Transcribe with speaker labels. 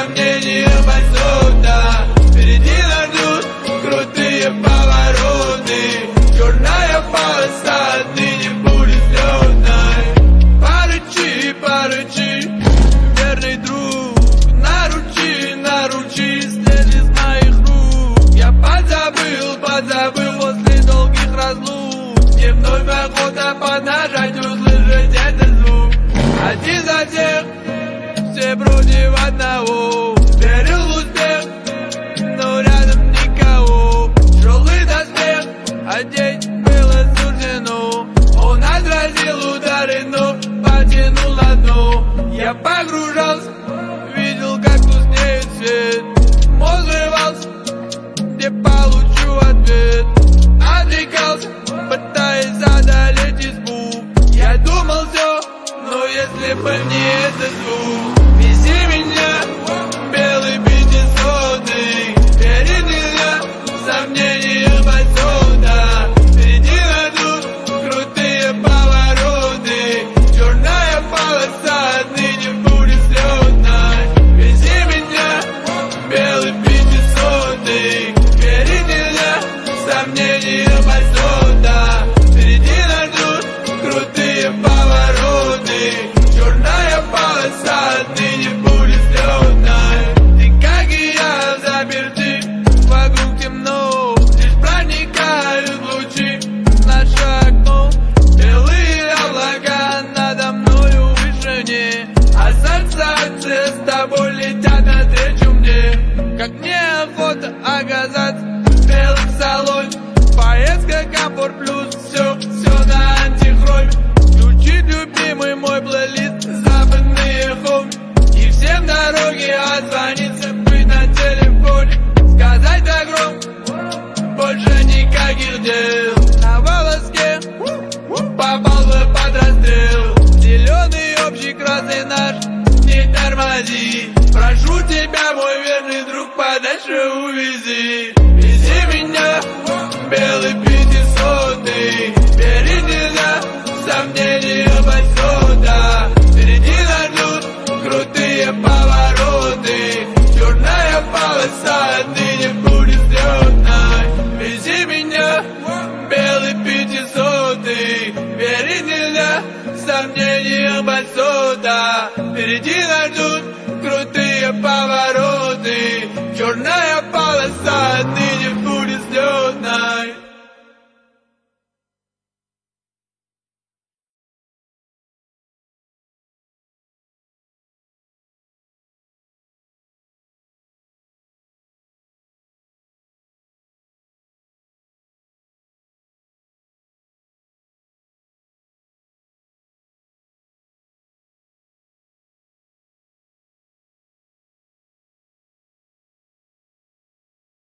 Speaker 1: сомнениям отсюда. Впереди нас ждут крутые повороты, черная полоса отныне будет взлетной. Порычи, порычи, верный друг, наручи, след из моих рук. Я подзабыл после долгих разлук. Мне вновь охота поднажать, услышать этот звук. Один за всех, все против одного. Верил в успех, но рядом никого. Тяжелый доспех одеть было суждено. Он отразил удары, но потянул на дно. Я погружался, видел, как тускнеет свет. Мозг взрывался, где получу ответ. Отвлекался, пытаясь одолеть избу. Я думал все, но если бы не этот звук. Вези меня, белый 500-й. Верить нельзя, сомнения отсюда. Впереди нас ждут крутые повороты, черная полоса отныне будет взлетной. Вези меня, белый 500-й. Верить нельзя, сомнения отсюда. Впереди нас ждут крутые повороты, черная полоса отныне будет взлетной. Ты, как и я, заперты, вокруг темно, лишь проникают лучи в наше окно. Белые облака надо мною в вышине, ассоциации с тобой летят навстречу мне. Как неохота оказаться белым в салоне. Поездка комфорт плюс, все на антихроме. Включить любимый мой плейлист, западные хоми. И всем дороги отзвониться, быть на телефоне. Сказать так громко, больше никаких дел. На волоске попал бы под расстрел. Зеленый общий красный наш, не тормози. Прошу тебя, мой верный друг, подальше увези. Вези меня, белый 500-й. Верить нельзя, сомнениям отсюда. Впереди нас ждут крутые повороты, черная полоса отныне будет взлетной. Вези меня, белый 500-й. Верить нельзя, сомнениям отсюда. Впереди нас